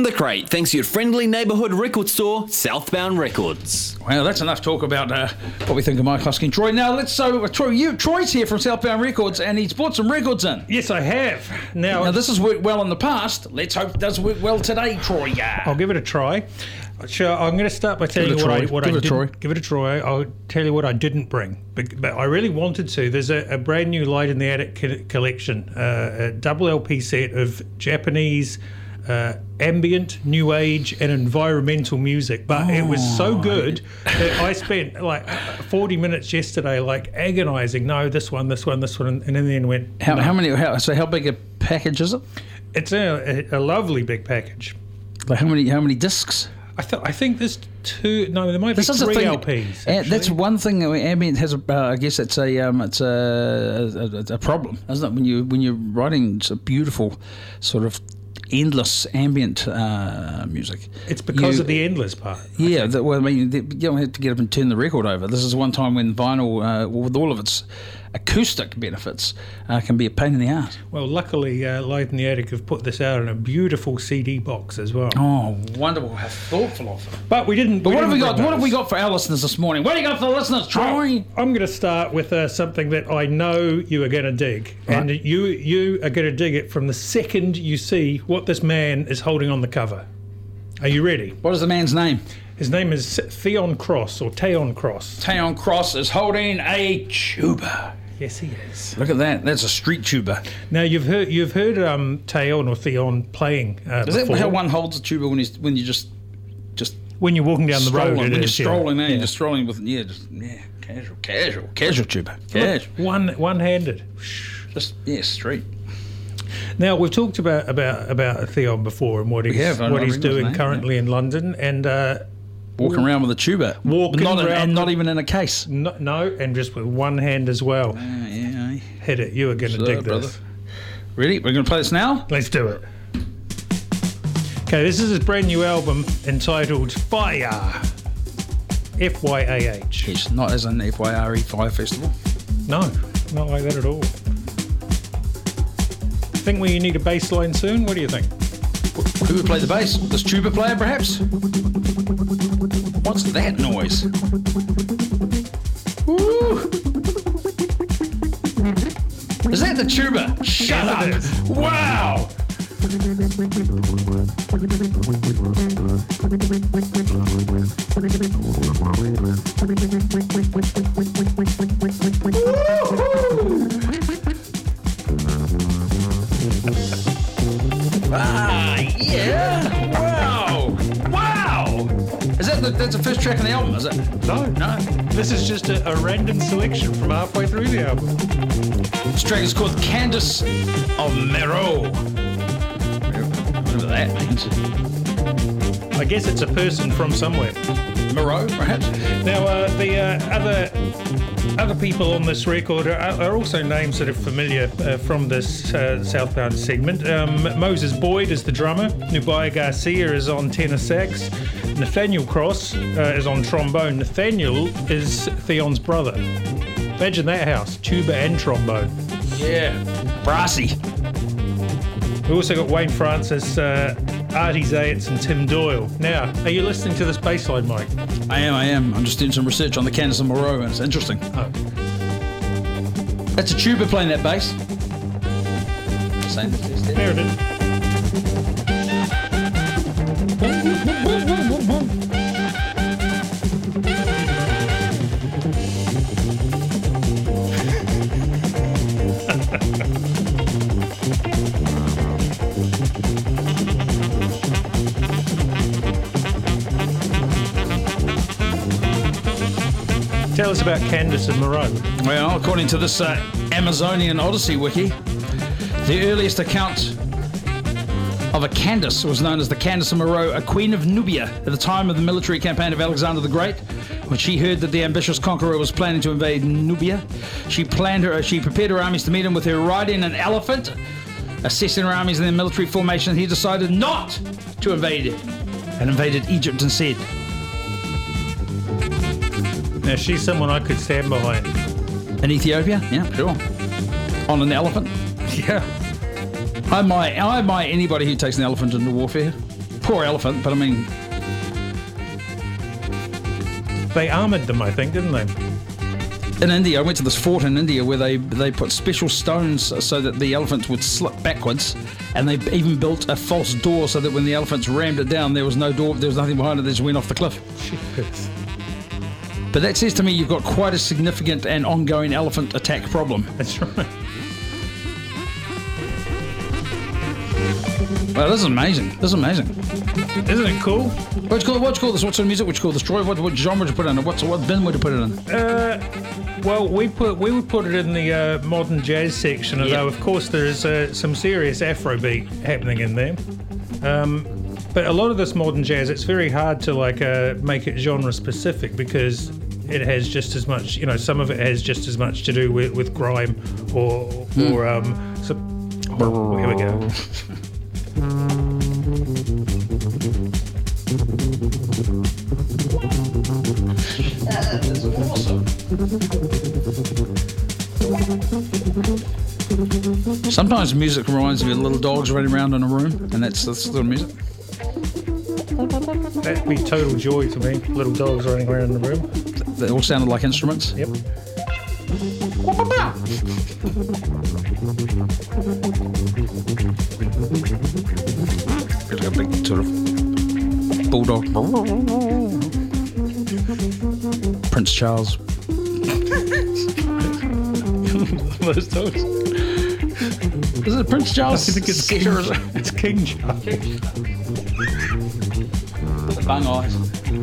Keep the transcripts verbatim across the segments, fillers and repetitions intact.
the crate, thanks to your friendly neighbourhood record store, Southbound Records. Well, that's enough talk about uh, what we think of Mike Hosking. Troy, now let's so uh, Troy, you Troy's here from Southbound Records, and he's brought some records in. Yes, I have. Now, now this has worked well in the past. Let's hope it does work well today, Troy. Yeah. I'll give it a try. Sure, I'm going to start by telling you what I what give I it a Troy. didn't give it a try. I'll tell you what I didn't bring, but, but I really wanted to. There's a, a brand new Light in the Attic co- collection, uh, a double L P set of Japanese uh, ambient, new age, and environmental music. But oh, it was so good that I spent like forty minutes yesterday, like agonising. No, this one, this one, this one, and in the end went. How, no. how many? How, so how big a package is it? It's a, a, a lovely big package. Like how many? How many discs? I, th- I think there's two. No, there might this be is three thing, L Ps. Uh, that's one thing. Ambient has a. Uh, I guess it's a. Um, it's a, a a problem, isn't it? When you when you're writing a beautiful, sort of endless ambient uh, music. It's because you, of the endless part. Yeah. The, well, I mean, the, you don't have to get up and turn the record over. This is one time when vinyl, uh, with all of its acoustic benefits, uh, can be a pain in the ass. Well, luckily, uh, Light in the Attic have put this out in a beautiful C D box as well. Oh, wonderful! How thoughtful of them. But we didn't. But we what didn't have we got? those. What have we got for our listeners this morning? What do you got for the listeners, Troy? Oh, I'm going to start with uh, something that I know you are going to dig, right. and you you are going to dig it from the second you see what this man is holding on the cover. Are you ready? What is the man's name? His name is Theon Cross or Tayon Cross. Tayon Cross is holding a tuba. Yes, he is. Look at that. That's a street tuba. Now you've heard you've heard um, Tayon or Theon playing. Uh, is before. that how one holds a tuba when he's when you just just when you're walking down the road? When it you're is, strolling, yeah. there, yeah. you're just strolling with yeah, just yeah, casual, casual, casual tuba, casual. One one-handed. Just yeah, street. Now we've talked about about about Theon before and what he's have, what he's doing name, currently yeah. in London and. Uh, Walking around with a tuba, walking not around, in, and not even in a case. No, no, and just with one hand as well. Uh, yeah, yeah. Hit it. You are going to So, dig brother. this. Ready? We're going to play this now. Let's do it. Okay, this is his brand new album entitled Fire. F Y A H. Yes, not as an F Y R E Fire Festival. No, not like that at all. Think we need a bass line soon? What do you think? Who would play the bass? This tuba player, perhaps? What's that noise? Woo! Is that the tuba? Shut up! Yes, it is. Wow! Ah, yeah! Wow! Wow! Is that the, that's the first track on the album, is it? No, No. this is just a, a random selection from halfway through the album. This track is called Candace of Moreau. Whatever that means. I guess it's a person from somewhere. Moreau, perhaps? Now, uh, the uh, other other people on this record are, are also names that are familiar uh, from this uh, Southbound segment. Um, Moses Boyd is the drummer. Nubia Garcia is on tenor sax. Nathaniel Cross uh, is on trombone. Nathaniel is Theon's brother. Imagine that house, tuba and trombone. Yeah. Brassy. We also got Wayne Francis, uh, Artie Zayats and Tim Doyle. Now, are you listening to this bass line, Mike? I am, I am. I'm just doing some research on the Candace of Moreau, and it's interesting. Oh. That's a tuba playing that bass. Same. There it is. Tell us about Candace and Moreau. Well, according to this uh, Amazonian Odyssey wiki, the earliest account of a Candace was known as the Candace of Moreau, a queen of Nubia, at the time of the military campaign of Alexander the Great. When she heard that the ambitious conqueror was planning to invade Nubia, she planned her. She prepared her armies to meet him with her riding an elephant. Assessing her armies and their military formation, he decided not to invade it, and invaded Egypt instead. Now, she's someone I could stand behind. In Ethiopia? Yeah, sure. On an elephant? Yeah. I admire, I admire anybody who takes an elephant into warfare. Poor elephant, but I mean, They armoured them, I think, didn't they? in India, I went to this fort in India where they, they put special stones so that the elephants would slip backwards, and they even built a false door so that when the elephants rammed it down, there was no door, there was nothing behind it, they just went off the cliff. Jeez. But that says to me you've got quite a significant and ongoing elephant attack problem. That's right. Wow, this is amazing. This is amazing. Isn't it cool? What do you call, what do you call this? What's the music? What do you call this? Troy? What, what genre would you put it in? What's, what bin would you put it in? Uh, well, we put we would put it in the uh, modern jazz section, although Yeah. of course there is uh, some serious Afrobeat happening in there. Um, but a lot of this modern jazz, it's very hard to like uh, make it genre specific because it has just as much, you know, some of it has just as much to do with, with grime or or um. So, oh, here we go. Sometimes music reminds me of little dogs running around in a room, and that's that's the music. That'd be total joy to me. Little dogs running around in the room. They all sounded like instruments. Yep. It's like a big sort of bulldog. Prince Charles. Those dogs. Is it Prince Charles? I think it's King, it's King Charles. The bung eyes.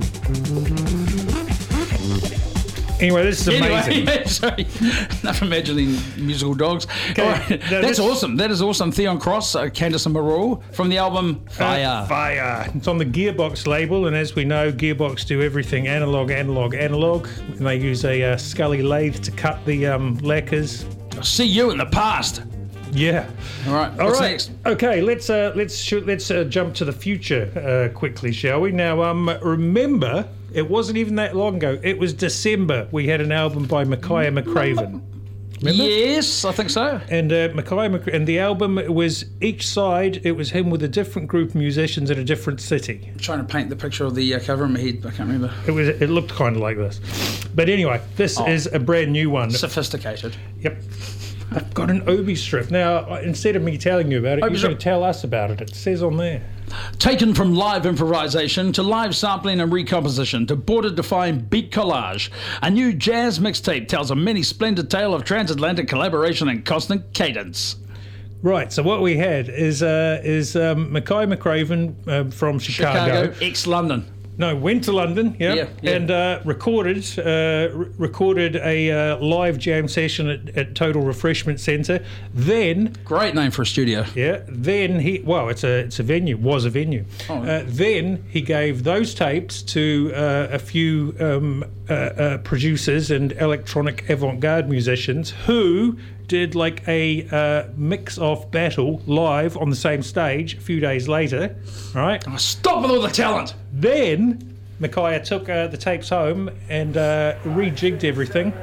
Anyway, this is amazing. Anyway, sorry, enough imagining musical dogs. Okay, All right. now That's this- awesome. That is awesome. Theon Cross, uh, Candice and Moreau from the album Fire. Uh, fire. It's on the Gearbox label, and as we know, Gearbox do everything analog, analog, analog. And they use a uh, Scully lathe to cut the um, lacquers. I'll see you in the past. Yeah. All right. All What's right. next? Okay. Let's uh, let's shoot, let's uh, jump to the future uh, quickly, shall we? Now, um, remember, it wasn't even that long ago. It was December. We had an album by Micaiah McCraven. Remember? Yes, I think so. And uh, Micaiah Mc- and the album was each side. It was him with a different group of musicians in a different city. I'm trying to paint the picture of the uh, cover in my head. I can't remember. It was. It looked kind of like this. But anyway, this Oh. is a brand new one. Sophisticated. Yep. I've got an Obi strip. Now, instead of me telling you about it, Obi you're strip. going to tell us about it. It says on there. Taken from live improvisation to live sampling and recomposition to border-defying beat collage, a new jazz mixtape tells a many splendid tale of transatlantic collaboration and constant cadence. Right. So what we had is uh, is um, Micaiah McCraven uh, from Chicago. Chicago, ex-London. No, went to London, yeah, Yeah, yeah. and uh, recorded uh, re- recorded a uh, live jam session at, at Total Refreshment Centre. Then, Great name for a studio. yeah, then he well, it's a it's a venue, was a venue. Oh. Uh, then he gave those tapes to uh, a few um, uh, uh, producers and electronic avant-garde musicians who did like a uh, mix-off battle live on the same stage a few days later, right? Oh, stop with all the talent. Then Micaiah took uh, the tapes home and uh, rejigged everything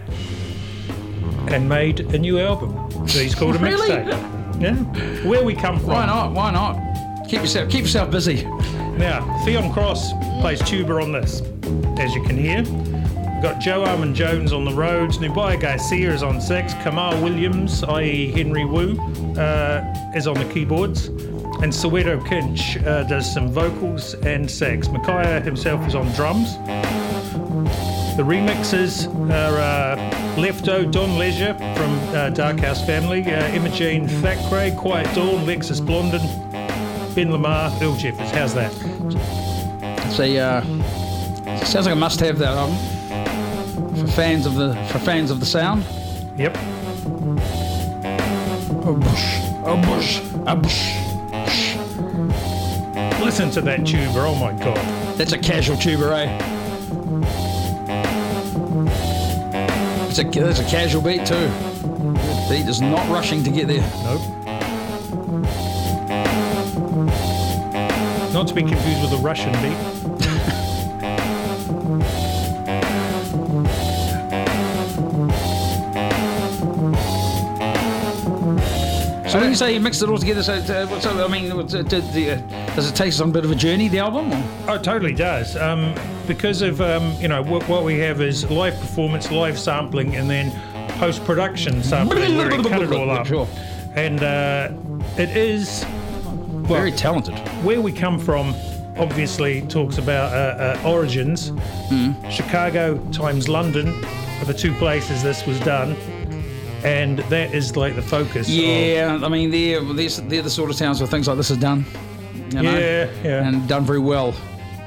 and made a new album. So he's called a Really? mixtape. Yeah. Where we come from. Why not? Why not? Keep yourself keep yourself busy. Now, Theon Cross plays tuba on this, as you can hear. We've got Joe Armand Jones on the Rhodes, Nubia Garcia is on sax, Kamal Williams, that is. Henry Wu, uh, is on the keyboards, and Soweto Kinch uh, does some vocals and sax. Micaiah himself is on drums. The remixes are uh, Lefto, Don Leisure from uh, Dark House Family, uh, Imogen Thackeray, Quiet Dawn, Lexus Blondin, Ben Lamar, Earl Jeffers. How's that? It's a uh, sounds like a must-have, that album for fans of the for fans of the sound. Yep. Oh bush, oh bush, oh bush. Listen to that tuba, oh my god. That's a casual tuba, eh? It's a that's a casual beat too. The beat is not rushing to get there. Nope. Not to be confused with the Russian beat. So when you say you mixed it all together, so uh, what's up? I mean, what's, uh, did the uh, Does it take us on a bit of a journey, the album? Or? Oh, it totally does. Um, because of, um, you know, what, what we have is live performance, live sampling, and then post-production sampling where we cut it all up. Sure. And uh, it is... Well, very talented. Where we come from, obviously, talks about uh, uh, origins. Mm. Chicago times London are the two places this was done. And that is like the focus. Yeah, of, I mean, they're, they're, they're the sort of towns where things like this are done. You know, yeah, yeah. And done very well.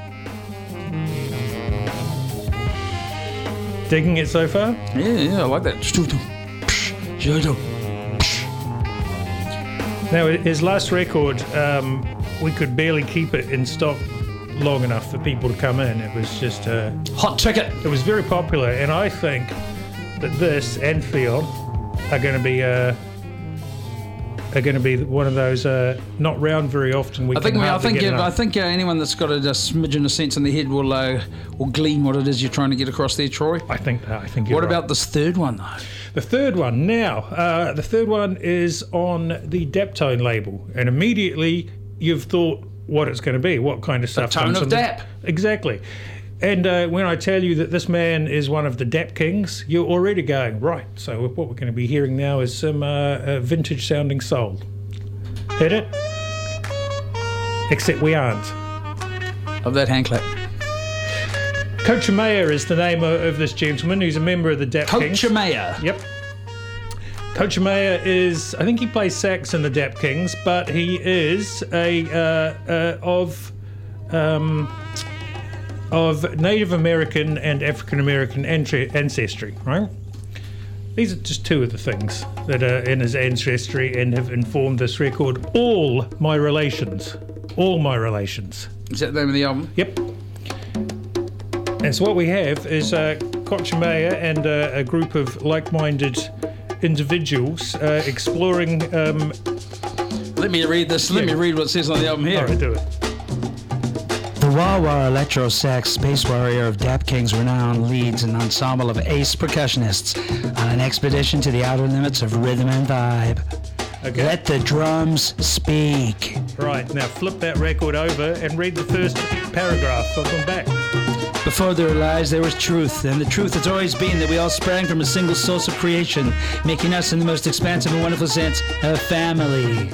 Digging it so far? Yeah, yeah, I like that. Now, his last record, um, we could barely keep it in stock long enough for people to come in. It was just... Uh, hot ticket. It was very popular, and I think that this and Theon are going to be... Uh, are going to be one of those uh, not round very often. We I think can we, I think get yeah, I enough. think uh, anyone that's got a, a smidgen of sense in their head will uh, will glean what it is you're trying to get across there, Troy. I think I think. You're what right. about this third one though? The third one now. Uh, the third one is on the Daptone label, and immediately you've thought what it's going to be, what kind of stuff. The Tone comes of on the- Dap. Exactly. And uh, when I tell you that this man is one of the Dap Kings, you're already going right. So what we're going to be hearing now is some uh, uh, vintage sounding soul. Hit it? Except we aren't. Of that hand clap. Coach Mayer is the name of, of this gentleman who's a member of the Dap Kings. Coach Mayer. Yep. Coach Mayer is, I think he plays sax in the Dap Kings, but he is a uh, uh, of um, of Native American and African American ancestry, right? These are just two of the things that are in his ancestry and have informed this record. All my relations. All my relations. Is that the name of the album? Yep. And so what we have is uh, Kochumaya and uh, a group of like-minded individuals uh, exploring... Um, Let me read this. Let Yeah. me read what it says on the album here. all right, do it. The Wah Wah Electro Sax Space Warrior of Dap Kings renown leads an ensemble of ace percussionists on an expedition to the outer limits of rhythm and vibe. Okay. Let the drums speak. Right, now flip that record over and read the first paragraph. I'll come back. Before there were lies, there was truth, and the truth has always been that we all sprang from a single source of creation, making us, in the most expansive and wonderful sense, a family.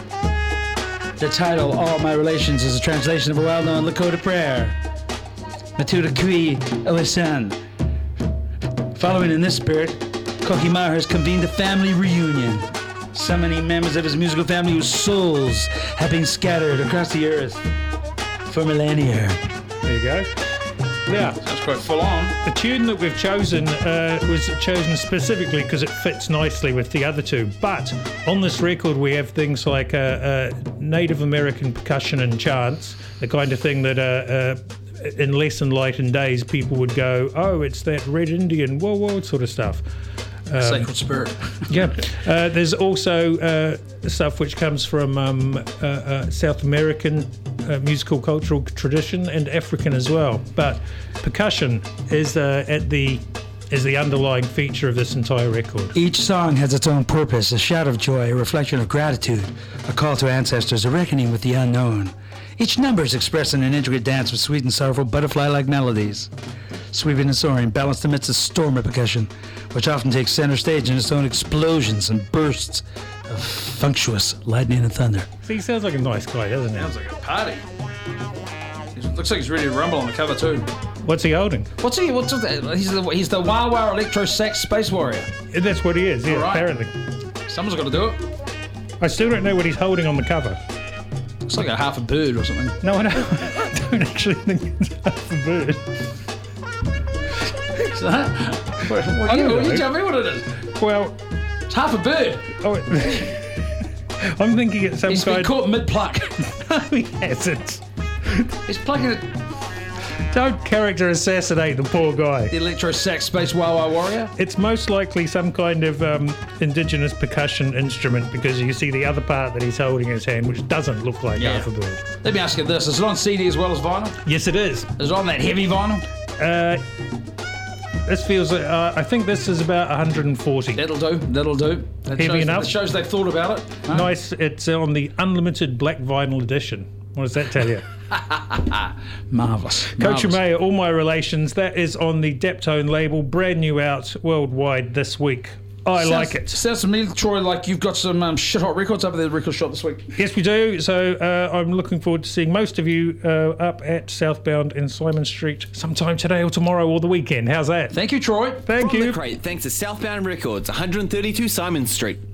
The title, All My Relations, is a translation of a well-known Lakota prayer. Matuda Kui Oisan. Following in this spirit, Kokimar has convened a family reunion, summoning members of his musical family whose souls have been scattered across the earth for millennia. There you go. Now, That's quite full on. the tune that we've chosen uh, was chosen specifically because it fits nicely with the other two. But on this record, we have things like uh, uh, Native American percussion and chants, the kind of thing that uh, uh, in less enlightened days people would go, oh, it's that Red Indian, whoa, whoa, sort of stuff. Um, Sacred Spirit. Yeah. Uh, there's also uh, stuff which comes from um, uh, uh, South American uh, musical cultural tradition and African as well. But percussion is uh, at the is the underlying feature of this entire record. Each song has its own purpose, a shout of joy, a reflection of gratitude, a call to ancestors, a reckoning with the unknown. Each number is expressed in an intricate dance with sweet and sorrowful butterfly-like melodies. Sweeping and soaring, balanced amidst a storm of percussion, which often takes center stage in its own explosions and bursts of functuous lightning and thunder. See, he sounds like a nice guy, doesn't Sounds he? like a party. He looks like he's ready to rumble on the cover too. What's he holding? What's he? What's that? He's the he's the Wah Wah Electro Sax Space Warrior. That's what he is, yeah, All right. apparently. Someone's got to do it. I still don't know what he's holding on the cover. Looks like a half a bird or something. No, I don't, I don't actually think it's half a bird. Is that? What, what, I you, don't you know. tell me what it is. Well, It's half a bird. oh, I'm thinking it's some He's been kind caught mid-pluck. No, he hasn't. He's plucking it. Don't character assassinate the poor guy. The Electro Sax Space Wah Wah Warrior. It's most likely some kind of um, indigenous percussion instrument because you see the other part that he's holding in his hand, which doesn't look like Yeah. half a bird. Let me ask you this: is it on C D as well as vinyl? Yes, it is. Is it on that heavy vinyl? Uh, this feels. Uh, I think this is about one hundred forty. That'll do. That'll do. That Heavy shows, enough? That shows they've thought about it. Huh? Nice. It's on the unlimited black vinyl edition. What does that tell you? Marvellous. Coach Marvellous. Mayor, All My Relations, that is on the Deptone label, brand new out worldwide this week. I Sounds- like it. Sounds to me, Troy, like you've got some um, shit hot records over there at the record shop this week. Yes, we do. So uh, I'm looking forward to seeing most of you uh, up at Southbound in Simon Street sometime today or tomorrow or the weekend. How's that? Thank you, Troy. Thank From you. the crate, thanks to Southbound Records, one thirty-two Simon Street.